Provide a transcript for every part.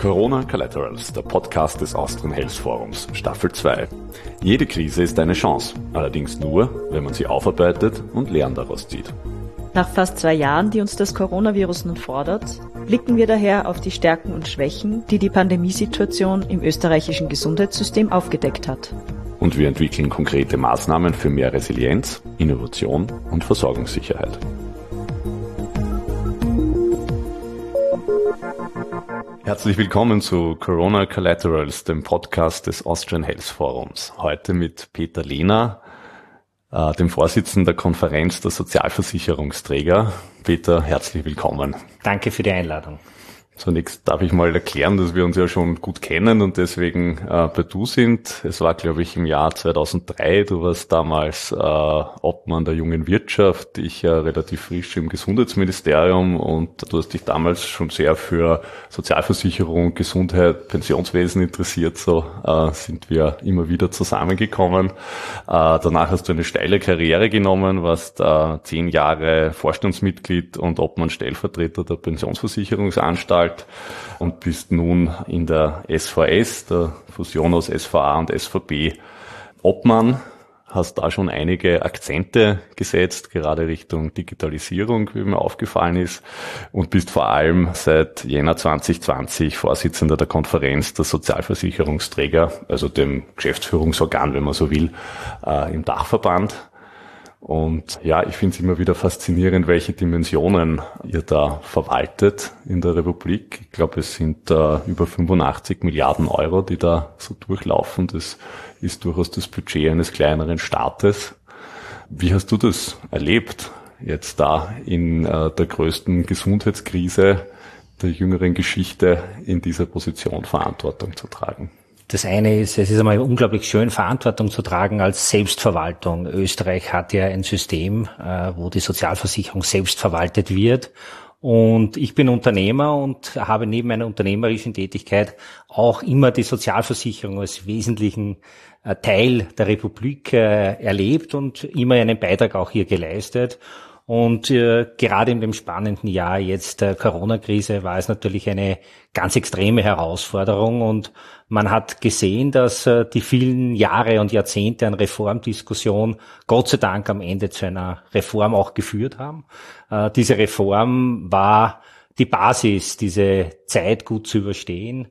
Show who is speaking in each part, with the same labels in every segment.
Speaker 1: Corona Collaterals, der Podcast des Austrian Health Forums, Staffel 2. Jede Krise ist eine Chance, allerdings nur, wenn man sie aufarbeitet und Lehren daraus zieht.
Speaker 2: Nach fast 2 Jahren, die uns das Coronavirus nun fordert, blicken wir daher auf die Stärken und Schwächen, die die Pandemiesituation im österreichischen Gesundheitssystem aufgedeckt hat.
Speaker 1: Und wir entwickeln konkrete Maßnahmen für mehr Resilienz, Innovation und Versorgungssicherheit. Herzlich willkommen zu Corona Collaterals, dem Podcast des Austrian Health Forums. Heute mit Peter Lehner, dem Vorsitzenden der Konferenz der Sozialversicherungsträger. Peter, herzlich willkommen.
Speaker 3: Danke für die Einladung.
Speaker 1: Zunächst darf ich mal erklären, dass wir uns ja schon gut kennen und deswegen bei Du sind. Es war, glaube ich, im Jahr 2003. Du warst damals Obmann der jungen Wirtschaft, ich relativ frisch im Gesundheitsministerium, und du hast dich damals schon sehr für Sozialversicherung, Gesundheit, Pensionswesen interessiert. So sind wir immer wieder zusammengekommen. Danach hast du eine steile Karriere genommen, warst 10 Jahre Vorstandsmitglied und Obmann-Stellvertreter der Pensionsversicherungsanstalt und bist nun in der SVS, der Fusion aus SVA und SVB, Obmann. Hast da schon einige Akzente gesetzt, gerade Richtung Digitalisierung, wie mir aufgefallen ist, und bist vor allem seit Jänner 2020 Vorsitzender der Konferenz der Sozialversicherungsträger, also dem Geschäftsführungsorgan, wenn man so will, im Dachverband. Und ja, ich finde es immer wieder faszinierend, welche Dimensionen ihr da verwaltet in der Republik. Ich glaube, es sind über 85 Milliarden Euro, die da so durchlaufen. Das ist durchaus das Budget eines kleineren Staates. Wie hast du das erlebt, jetzt da in der größten Gesundheitskrise der jüngeren Geschichte in dieser Position Verantwortung zu tragen?
Speaker 3: Das eine ist, es ist einmal unglaublich schön, Verantwortung zu tragen als Selbstverwaltung. Österreich hat ja ein System, wo die Sozialversicherung selbst verwaltet wird. Und ich bin Unternehmer und habe neben meiner unternehmerischen Tätigkeit auch immer die Sozialversicherung als wesentlichen Teil der Republik erlebt und immer einen Beitrag auch hier geleistet. Und gerade in dem spannenden Jahr jetzt der Corona-Krise war es natürlich eine ganz extreme Herausforderung, und man hat gesehen, dass die vielen Jahre und Jahrzehnte an Reformdiskussion Gott sei Dank am Ende zu einer Reform auch geführt haben. Diese Reform war die Basis, diese Zeit gut zu überstehen.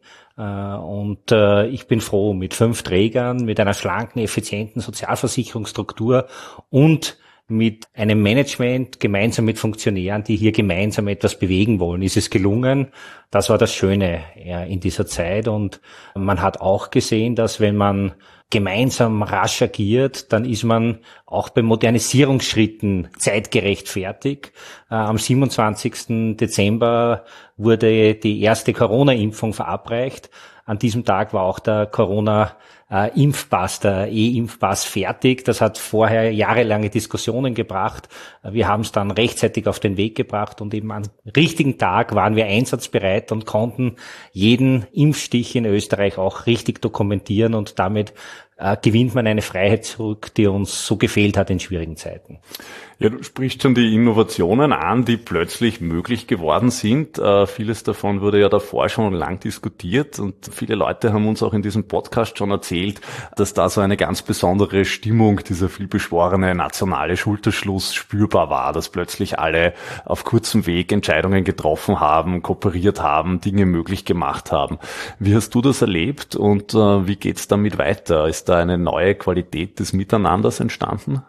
Speaker 3: Und ich bin froh, mit 5 Trägern, mit einer schlanken, effizienten Sozialversicherungsstruktur und mit einem Management, gemeinsam mit Funktionären, die hier gemeinsam etwas bewegen wollen, ist es gelungen. Das war das Schöne in dieser Zeit. Und man hat auch gesehen, dass wenn man gemeinsam rasch agiert, dann ist man auch bei Modernisierungsschritten zeitgerecht fertig. Am 27. Dezember wurde die erste Corona-Impfung verabreicht. An diesem Tag war auch der Corona-Impfpass, der E-Impfpass fertig. Das hat vorher jahrelange Diskussionen gebracht. Wir haben es dann rechtzeitig auf den Weg gebracht, und eben am richtigen Tag waren wir einsatzbereit und konnten jeden Impfstich in Österreich auch richtig dokumentieren, und damit gewinnt man eine Freiheit zurück, die uns so gefehlt hat in schwierigen Zeiten.
Speaker 1: Ja, du sprichst schon die Innovationen an, die plötzlich möglich geworden sind. Vieles davon wurde ja davor schon lang diskutiert, und viele Leute haben uns auch in diesem Podcast schon erzählt, dass da so eine ganz besondere Stimmung, dieser vielbeschworene nationale Schulterschluss spürbar war, dass plötzlich alle auf kurzem Weg Entscheidungen getroffen haben, kooperiert haben, Dinge möglich gemacht haben. Wie hast du das erlebt, und wie geht's damit weiter? Ist da eine neue Qualität des Miteinanders entstanden?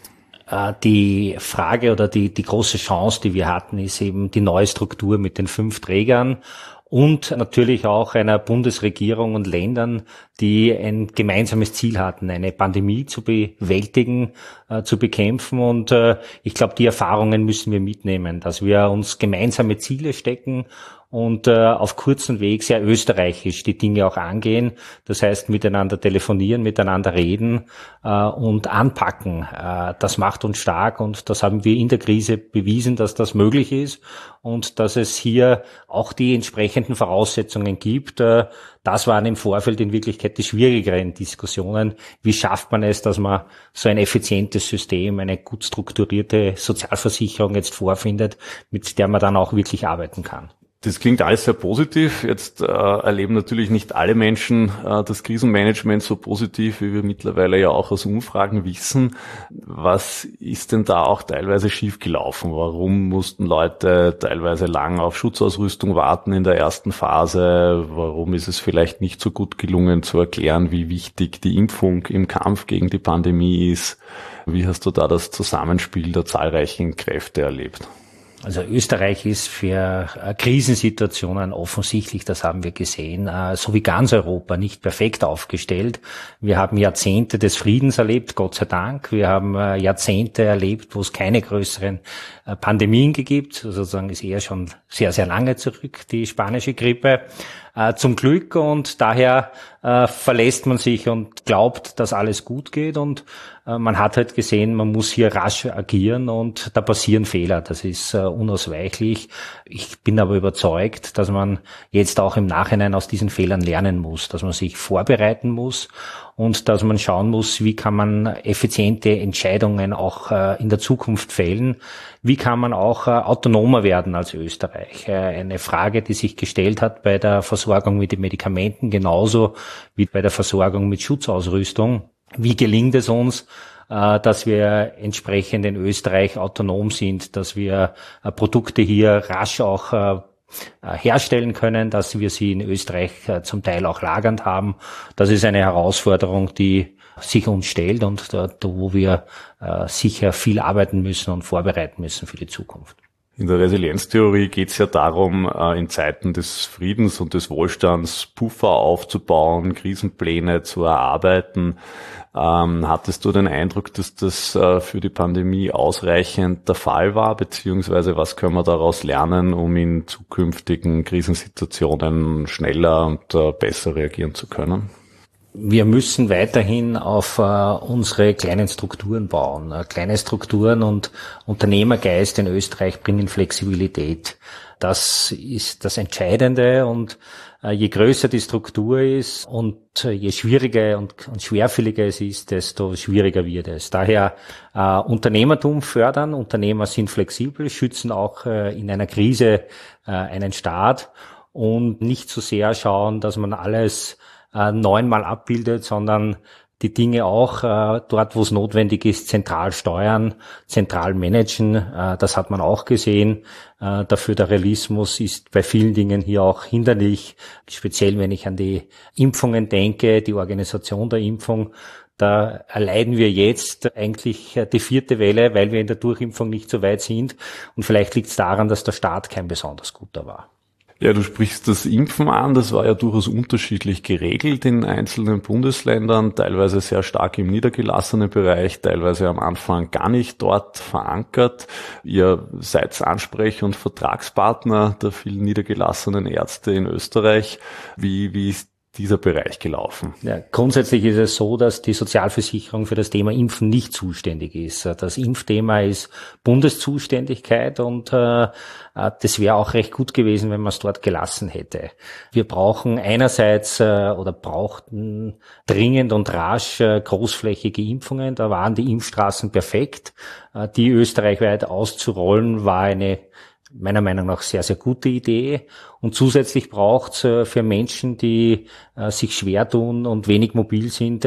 Speaker 3: Die Frage oder die große Chance, die wir hatten, ist eben die neue Struktur mit den 5 Trägern und natürlich auch einer Bundesregierung und Ländern, die ein gemeinsames Ziel hatten, eine Pandemie zu bewältigen, zu bekämpfen. Und ich glaube, die Erfahrungen müssen wir mitnehmen, dass wir uns gemeinsame Ziele stecken und auf kurzem Weg sehr österreichisch die Dinge auch angehen. Das heißt, miteinander telefonieren, miteinander reden und anpacken. Das macht uns stark, und das haben wir in der Krise bewiesen, dass das möglich ist und dass es hier auch die entsprechenden Voraussetzungen gibt. Das waren im Vorfeld in Wirklichkeit die schwierigeren Diskussionen. Wie schafft man es, dass man so ein effizientes System, eine gut strukturierte Sozialversicherung jetzt vorfindet, mit der man dann auch wirklich arbeiten kann?
Speaker 1: Das klingt alles sehr positiv. Jetzt erleben natürlich nicht alle Menschen das Krisenmanagement so positiv, wie wir mittlerweile ja auch aus Umfragen wissen. Was ist denn da auch teilweise schiefgelaufen? Warum mussten Leute teilweise lang auf Schutzausrüstung warten in der ersten Phase? Warum ist es vielleicht nicht so gut gelungen zu erklären, wie wichtig die Impfung im Kampf gegen die Pandemie ist? Wie hast du da das Zusammenspiel der zahlreichen Kräfte erlebt?
Speaker 3: Also Österreich ist für Krisensituationen offensichtlich, das haben wir gesehen, so wie ganz Europa nicht perfekt aufgestellt. Wir haben Jahrzehnte des Friedens erlebt, Gott sei Dank. Wir haben Jahrzehnte erlebt, wo es keine größeren Pandemien gibt. Also sozusagen ist eher schon sehr, sehr lange zurück, die spanische Grippe. Zum Glück, und daher verlässt man sich und glaubt, dass alles gut geht, und man hat halt gesehen, man muss hier rasch agieren und da passieren Fehler. Das ist unausweichlich. Ich bin aber überzeugt, dass man jetzt auch im Nachhinein aus diesen Fehlern lernen muss, dass man sich vorbereiten muss und dass man schauen muss, wie kann man effiziente Entscheidungen auch in der Zukunft fällen. Wie kann man auch autonomer werden als Österreich? Eine Frage, die sich gestellt hat bei der Versorgung mit den Medikamenten, genauso wie bei der Versorgung mit Schutzausrüstung. Wie gelingt es uns, dass wir entsprechend in Österreich autonom sind, dass wir Produkte hier rasch auch herstellen können, dass wir sie in Österreich zum Teil auch lagernd haben. Das ist eine Herausforderung, die sich uns stellt und wo wir sicher viel arbeiten müssen und vorbereiten müssen für die Zukunft.
Speaker 1: In der Resilienztheorie geht es ja darum, in Zeiten des Friedens und des Wohlstands Puffer aufzubauen, Krisenpläne zu erarbeiten. Hattest du den Eindruck, dass das für die Pandemie ausreichend der Fall war, beziehungsweise was können wir daraus lernen, um in zukünftigen Krisensituationen schneller und besser reagieren zu können?
Speaker 3: Wir müssen weiterhin auf unsere kleinen Strukturen bauen. Kleine Strukturen und Unternehmergeist in Österreich bringen Flexibilität. Das ist das Entscheidende, und je größer die Struktur ist und je schwieriger und schwerfälliger es ist, desto schwieriger wird es. Daher Unternehmertum fördern. Unternehmer sind flexibel, schützen auch in einer Krise einen Staat, und nicht so sehr schauen, dass man alles neunmal abbildet, sondern die Dinge auch dort, wo es notwendig ist, zentral steuern, zentral managen. Das hat man auch gesehen. Der Föderalismus ist bei vielen Dingen hier auch hinderlich, speziell wenn ich an die Impfungen denke, die Organisation der Impfung. Da erleiden wir jetzt eigentlich die 4. Welle, weil wir in der Durchimpfung nicht so weit sind. Und vielleicht liegt es daran, dass der Staat kein besonders guter war.
Speaker 1: Ja, du sprichst das Impfen an. Das war ja durchaus unterschiedlich geregelt in einzelnen Bundesländern, teilweise sehr stark im niedergelassenen Bereich, teilweise am Anfang gar nicht dort verankert. Ihr seid Ansprech- und Vertragspartner der vielen niedergelassenen Ärzte in Österreich. Wie ist dieser Bereich gelaufen?
Speaker 3: Ja, grundsätzlich ist es so, dass die Sozialversicherung für das Thema Impfen nicht zuständig ist. Das Impfthema ist Bundeszuständigkeit, und das wäre auch recht gut gewesen, wenn man es dort gelassen hätte. Wir brauchen einerseits oder brauchten dringend und rasch großflächige Impfungen. Da waren die Impfstraßen perfekt. Die österreichweit auszurollen war eine meiner Meinung nach sehr, sehr gute Idee. Und zusätzlich braucht es für Menschen, die sich schwer tun und wenig mobil sind,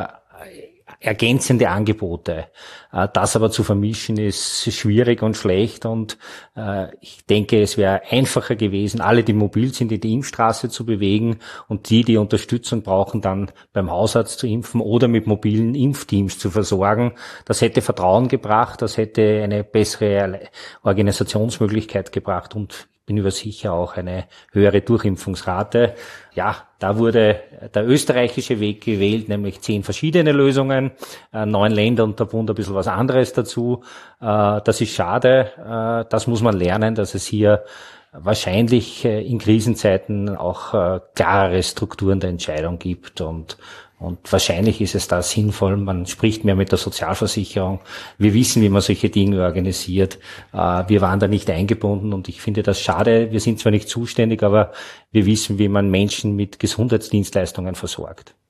Speaker 3: ergänzende Angebote. Das aber zu vermischen ist schwierig und schlecht, und ich denke, es wäre einfacher gewesen, alle, die mobil sind, in die Impfstraße zu bewegen, und die Unterstützung brauchen, dann beim Hausarzt zu impfen oder mit mobilen Impfteams zu versorgen. Das hätte Vertrauen gebracht, das hätte eine bessere Organisationsmöglichkeit gebracht und bin über sicher auch eine höhere Durchimpfungsrate. Ja, da wurde der österreichische Weg gewählt, nämlich 10 verschiedene Lösungen, 9 Länder und der Bund ein bisschen was anderes dazu. Das ist schade. Das muss man lernen, dass es hier wahrscheinlich in Krisenzeiten auch klarere Strukturen der Entscheidung gibt, und wahrscheinlich ist es da sinnvoll, man spricht mehr mit der Sozialversicherung. Wir wissen, wie man solche Dinge organisiert. Wir waren da nicht eingebunden, und ich finde das schade. Wir sind zwar nicht zuständig, aber wir wissen, wie man Menschen mit Gesundheitsdienstleistungen versorgt.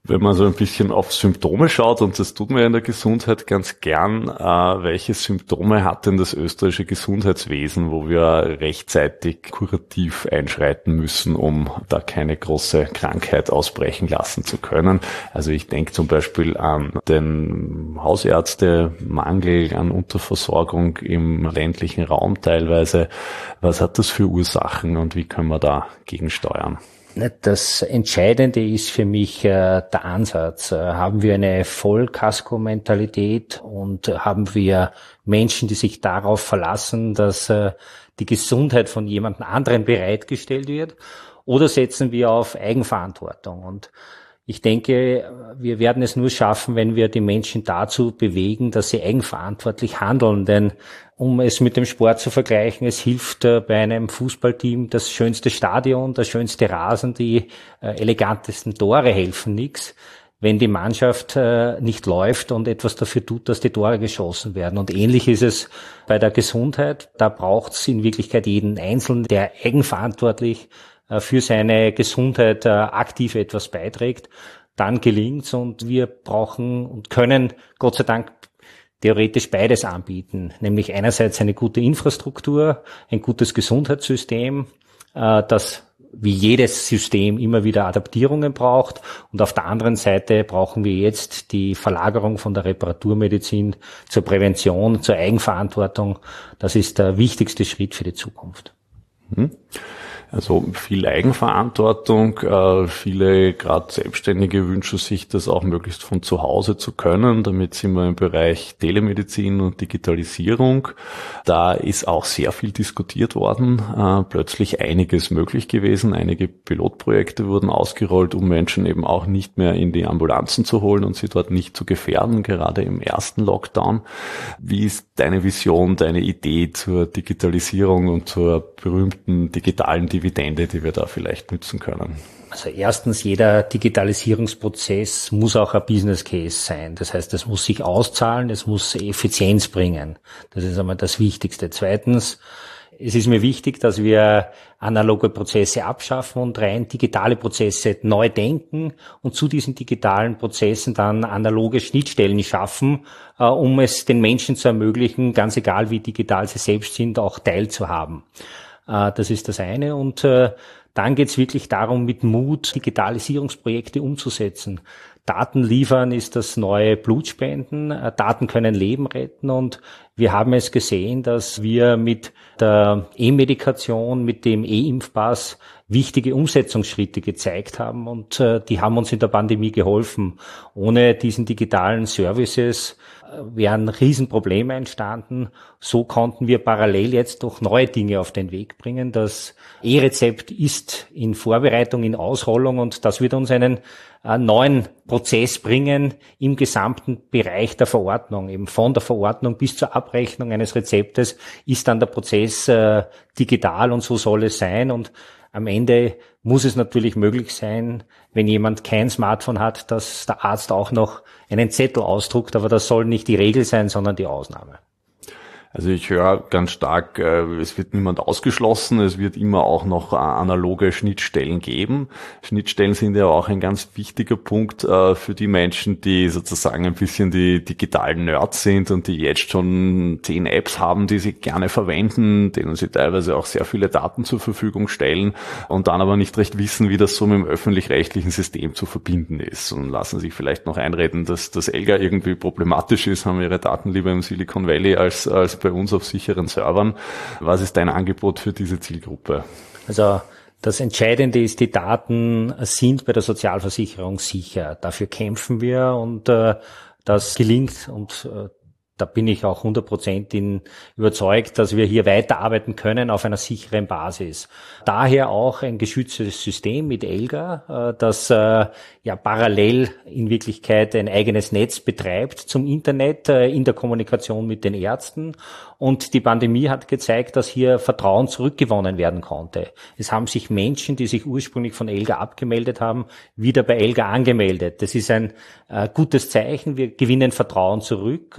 Speaker 1: Wenn man so ein bisschen auf Symptome schaut, und das tut man ja in der Gesundheit ganz gern, welche Symptome hat denn das österreichische Gesundheitswesen, wo wir rechtzeitig kurativ einschreiten müssen, um da keine große Krankheit ausbrechen lassen zu können? Also ich denke zum Beispiel an den Hausärztemangel, an Unterversorgung im ländlichen Raum teilweise. Was hat das für Ursachen und wie können wir da gegensteuern?
Speaker 3: Das Entscheidende ist für mich der Ansatz. Haben wir eine Vollkasko-Mentalität und haben wir Menschen, die sich darauf verlassen, dass die Gesundheit von jemand anderem bereitgestellt wird, oder setzen wir auf Eigenverantwortung? Und ich denke, wir werden es nur schaffen, wenn wir die Menschen dazu bewegen, dass sie eigenverantwortlich handeln. Denn um es mit dem Sport zu vergleichen, es hilft bei einem Fußballteam das schönste Stadion, der schönste Rasen, die elegantesten Tore helfen nichts, wenn die Mannschaft nicht läuft und etwas dafür tut, dass die Tore geschossen werden. Und ähnlich ist es bei der Gesundheit. Da braucht es in Wirklichkeit jeden Einzelnen, der eigenverantwortlich für seine Gesundheit aktiv etwas beiträgt. Dann gelingt's, und wir brauchen und können Gott sei Dank theoretisch beides anbieten, nämlich einerseits eine gute Infrastruktur, ein gutes Gesundheitssystem, das wie jedes System immer wieder Adaptierungen braucht, und auf der anderen Seite brauchen wir jetzt die Verlagerung von der Reparaturmedizin zur Prävention, zur Eigenverantwortung. Das ist der wichtigste Schritt für die Zukunft.
Speaker 1: Also viel Eigenverantwortung. Viele, gerade Selbstständige, wünschen sich das auch möglichst von zu Hause zu können. Damit sind wir im Bereich Telemedizin und Digitalisierung. Da ist auch sehr viel diskutiert worden. Plötzlich einiges möglich gewesen. Einige Pilotprojekte wurden ausgerollt, um Menschen eben auch nicht mehr in die Ambulanzen zu holen und sie dort nicht zu gefährden, gerade im ersten Lockdown. Wie ist deine Vision, deine Idee zur Digitalisierung und zur berühmten digitalen Dividende, die wir da vielleicht nützen können?
Speaker 3: Also erstens, jeder Digitalisierungsprozess muss auch ein Business Case sein. Das heißt, es muss sich auszahlen, es muss Effizienz bringen. Das ist einmal das Wichtigste. Zweitens, es ist mir wichtig, dass wir analoge Prozesse abschaffen und rein digitale Prozesse neu denken und zu diesen digitalen Prozessen dann analoge Schnittstellen schaffen, um es den Menschen zu ermöglichen, ganz egal wie digital sie selbst sind, auch teilzuhaben. Das ist das eine. Und dann geht es wirklich darum, mit Mut Digitalisierungsprojekte umzusetzen. Daten liefern ist das neue Blutspenden. Daten können Leben retten, und wir haben es gesehen, dass wir mit der E-Medikation, mit dem E-Impfpass wichtige Umsetzungsschritte gezeigt haben, und die haben uns in der Pandemie geholfen. Ohne diesen digitalen Services wären Riesenprobleme entstanden. So konnten wir parallel jetzt doch neue Dinge auf den Weg bringen. Das E-Rezept ist in Vorbereitung, in Ausrollung, und das wird uns einen neuen Prozess bringen im gesamten Bereich der Verordnung. Eben von der Verordnung bis zur Abrechnung eines Rezeptes ist dann der Prozess digital, und so soll es sein. Und am Ende muss es natürlich möglich sein, wenn jemand kein Smartphone hat, dass der Arzt auch noch einen Zettel ausdruckt, aber das soll nicht die Regel sein, sondern die Ausnahme.
Speaker 1: Also ich höre ganz stark, es wird niemand ausgeschlossen, es wird immer auch noch analoge Schnittstellen geben. Schnittstellen sind ja auch ein ganz wichtiger Punkt für die Menschen, die sozusagen ein bisschen die digitalen Nerds sind und die jetzt schon 10 Apps haben, die sie gerne verwenden, denen sie teilweise auch sehr viele Daten zur Verfügung stellen und dann aber nicht recht wissen, wie das so mit dem öffentlich-rechtlichen System zu verbinden ist, und lassen sich vielleicht noch einreden, dass das ELGA irgendwie problematisch ist, haben ihre Daten lieber im Silicon Valley als bei uns auf sicheren Servern. Was ist dein Angebot für diese Zielgruppe?
Speaker 3: Also das Entscheidende ist, die Daten sind bei der Sozialversicherung sicher. Dafür kämpfen wir, und das gelingt, und da bin ich auch 100% überzeugt, dass wir hier weiterarbeiten können auf einer sicheren Basis. Daher auch ein geschütztes System mit ELGA, das ja parallel in Wirklichkeit ein eigenes Netz betreibt zum Internet in der Kommunikation mit den Ärzten. Und die Pandemie hat gezeigt, dass hier Vertrauen zurückgewonnen werden konnte. Es haben sich Menschen, die sich ursprünglich von ELGA abgemeldet haben, wieder bei ELGA angemeldet. Das ist ein gutes Zeichen. Wir gewinnen Vertrauen zurück, und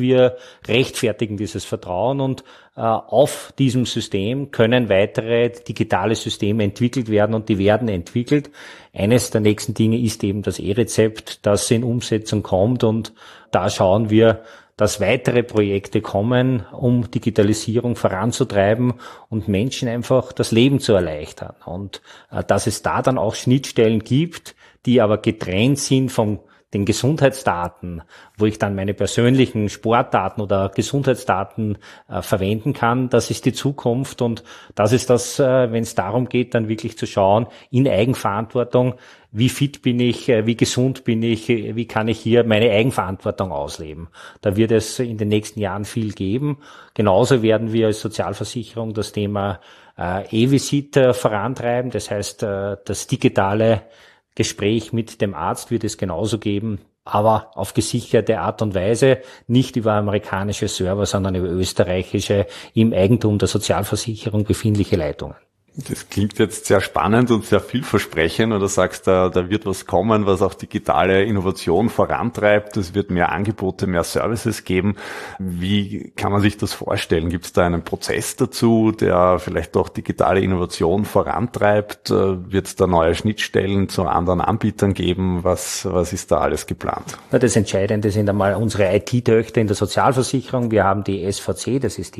Speaker 3: wir rechtfertigen dieses Vertrauen und auf diesem System können weitere digitale Systeme entwickelt werden und die werden entwickelt. Eines der nächsten Dinge ist eben das E-Rezept, das in Umsetzung kommt und da schauen wir, dass weitere Projekte kommen, um Digitalisierung voranzutreiben und Menschen einfach das Leben zu erleichtern. Und dass es da dann auch Schnittstellen gibt, die aber getrennt sind von den Gesundheitsdaten, wo ich dann meine persönlichen Sportdaten oder Gesundheitsdaten verwenden kann, das ist die Zukunft und das ist das, wenn es darum geht, dann wirklich zu schauen, in Eigenverantwortung, wie fit bin ich, wie gesund bin ich, wie kann ich hier meine Eigenverantwortung ausleben. Da wird es in den nächsten Jahren viel geben. Genauso werden wir als Sozialversicherung das Thema E-Visit vorantreiben, das heißt, das digitale Gespräch mit dem Arzt wird es genauso geben, aber auf gesicherte Art und Weise, nicht über amerikanische Server, sondern über österreichische, im Eigentum der Sozialversicherung befindliche Leitungen.
Speaker 1: Das klingt jetzt sehr spannend und sehr vielversprechend. Oder sagst du, da wird was kommen, was auch digitale Innovation vorantreibt. Es wird mehr Angebote, mehr Services geben. Wie kann man sich das vorstellen? Gibt es da einen Prozess dazu, der vielleicht auch digitale Innovation vorantreibt? Wird es da neue Schnittstellen zu anderen Anbietern geben? Was ist da alles geplant?
Speaker 3: Das Entscheidende sind einmal unsere IT-Töchter in der Sozialversicherung. Wir haben die SVC, das ist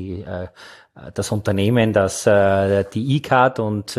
Speaker 3: das Unternehmen, das die E-Card und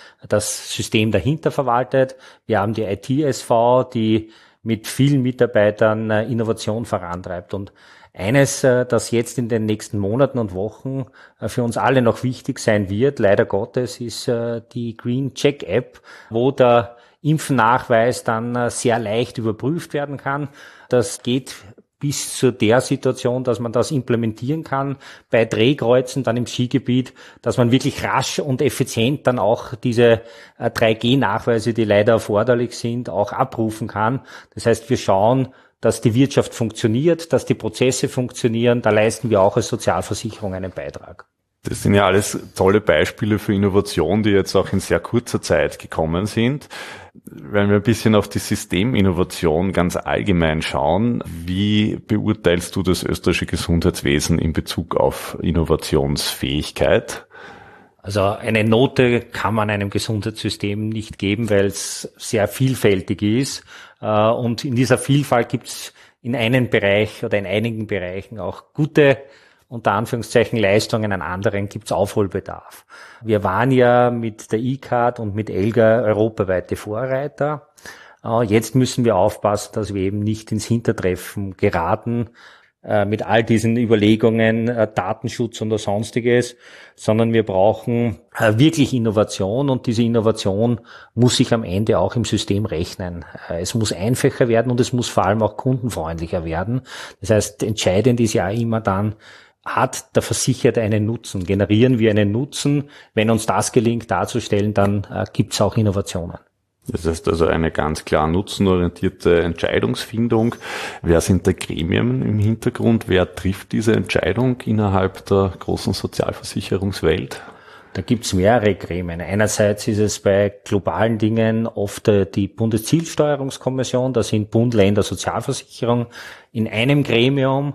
Speaker 3: das System dahinter verwaltet. Wir haben die IT-SV, die mit vielen Mitarbeitern Innovation vorantreibt. Und eines, das jetzt in den nächsten Monaten und Wochen für uns alle noch wichtig sein wird, leider Gottes, ist die Green Check App, wo der Impfnachweis dann sehr leicht überprüft werden kann. Das geht bis zu der Situation, dass man das implementieren kann bei Drehkreuzen dann im Skigebiet, dass man wirklich rasch und effizient dann auch diese 3G-Nachweise, die leider erforderlich sind, auch abrufen kann. Das heißt, wir schauen, dass die Wirtschaft funktioniert, dass die Prozesse funktionieren. Da leisten wir auch als Sozialversicherung einen Beitrag.
Speaker 1: Das sind ja alles tolle Beispiele für Innovation, die jetzt auch in sehr kurzer Zeit gekommen sind. Wenn wir ein bisschen auf die Systeminnovation ganz allgemein schauen, wie beurteilst du das österreichische Gesundheitswesen in Bezug auf Innovationsfähigkeit?
Speaker 3: Also eine Note kann man einem Gesundheitssystem nicht geben, weil es sehr vielfältig ist. Und in dieser Vielfalt gibt es in einem Bereich oder in einigen Bereichen auch gute, unter Anführungszeichen, Leistungen, an anderen gibt's Aufholbedarf. Wir waren ja mit der E-Card und mit ELGA europaweite Vorreiter. Jetzt müssen wir aufpassen, dass wir eben nicht ins Hintertreffen geraten mit all diesen Überlegungen, Datenschutz und Sonstiges, sondern wir brauchen wirklich Innovation und diese Innovation muss sich am Ende auch im System rechnen. Es muss einfacher werden und es muss vor allem auch kundenfreundlicher werden. Das heißt, entscheidend ist ja immer dann, hat der Versicherte einen Nutzen? Generieren wir einen Nutzen? Wenn uns das gelingt darzustellen, dann gibt es auch Innovationen.
Speaker 1: Das heißt also eine ganz klar nutzenorientierte Entscheidungsfindung. Wer sind da Gremien im Hintergrund? Wer trifft diese Entscheidung innerhalb der großen Sozialversicherungswelt?
Speaker 3: Da gibt's mehrere Gremien. Einerseits ist es bei globalen Dingen oft die Bundeszielsteuerungskommission, da sind Bund, Länder, Sozialversicherung in einem Gremium.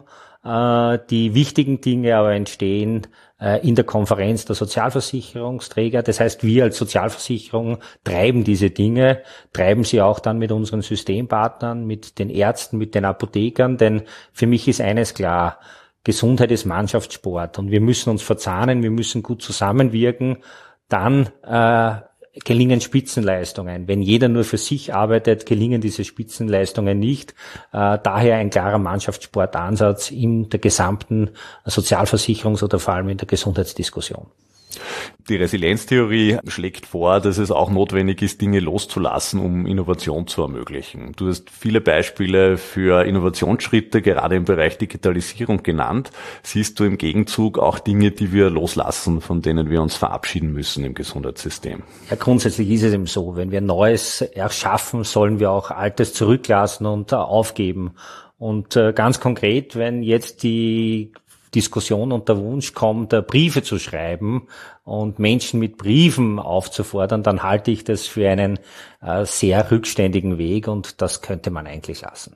Speaker 3: Die wichtigen Dinge aber entstehen in der Konferenz der Sozialversicherungsträger. Das heißt, wir als Sozialversicherung treiben diese Dinge, treiben sie auch dann mit unseren Systempartnern, mit den Ärzten, mit den Apothekern. Denn für mich ist eines klar, Gesundheit ist Mannschaftssport und wir müssen uns verzahnen, wir müssen gut zusammenwirken. Dann gelingen Spitzenleistungen. Wenn jeder nur für sich arbeitet, gelingen diese Spitzenleistungen nicht. Daher ein klarer Mannschaftssportansatz in der gesamten Sozialversicherungs- oder vor allem in der Gesundheitsdiskussion.
Speaker 1: Die Resilienztheorie schlägt vor, dass es auch notwendig ist, Dinge loszulassen, um Innovation zu ermöglichen. Du hast viele Beispiele für Innovationsschritte, gerade im Bereich Digitalisierung genannt. Siehst du im Gegenzug auch Dinge, die wir loslassen, von denen wir uns verabschieden müssen im Gesundheitssystem?
Speaker 3: Ja, grundsätzlich ist es eben so, wenn wir Neues erschaffen, sollen wir auch Altes zurücklassen und aufgeben. Und ganz konkret, wenn jetzt die Diskussion und der Wunsch kommt, Briefe zu schreiben und Menschen mit Briefen aufzufordern, dann halte ich das für einen sehr rückständigen Weg und das könnte man eigentlich lassen.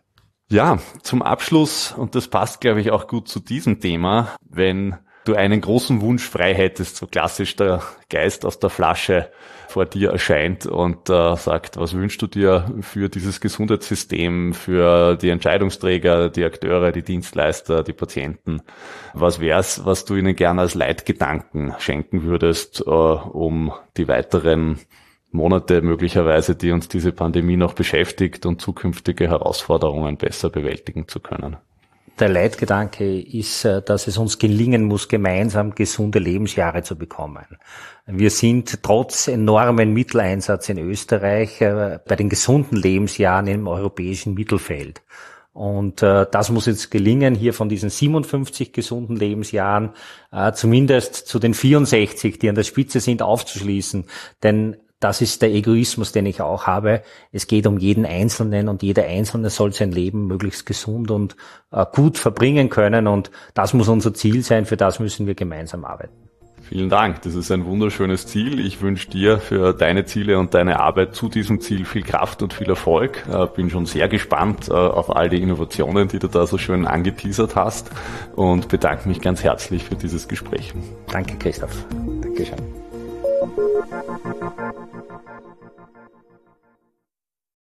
Speaker 1: Ja, zum Abschluss, und das passt, glaube ich, auch gut zu diesem Thema, wenn du einen großen Wunsch frei hättest, so klassisch der Geist aus der Flasche vor dir erscheint und sagt, was wünschst du dir für dieses Gesundheitssystem, für die Entscheidungsträger, die Akteure, die Dienstleister, die Patienten? Was wär's, was du ihnen gerne als Leitgedanken schenken würdest, um die weiteren Monate möglicherweise, die uns diese Pandemie noch beschäftigt und zukünftige Herausforderungen besser bewältigen zu können?
Speaker 3: Der Leitgedanke ist, dass es uns gelingen muss, gemeinsam gesunde Lebensjahre zu bekommen. Wir sind trotz enormen Mitteleinsatz in Österreich bei den gesunden Lebensjahren im europäischen Mittelfeld. Und das muss jetzt gelingen, hier von diesen 57 gesunden Lebensjahren zumindest zu den 64, die an der Spitze sind, aufzuschließen. Denn das ist der Egoismus, den ich auch habe. Es geht um jeden Einzelnen und jeder Einzelne soll sein Leben möglichst gesund und gut verbringen können. Und das muss unser Ziel sein. Für das müssen wir gemeinsam arbeiten.
Speaker 1: Vielen Dank. Das ist ein wunderschönes Ziel. Ich wünsche dir für deine Ziele und deine Arbeit zu diesem Ziel viel Kraft und viel Erfolg. Bin schon sehr gespannt auf all die Innovationen, die du da so schön angeteasert hast und bedanke mich ganz herzlich für dieses Gespräch.
Speaker 3: Danke, Christoph. Dankeschön.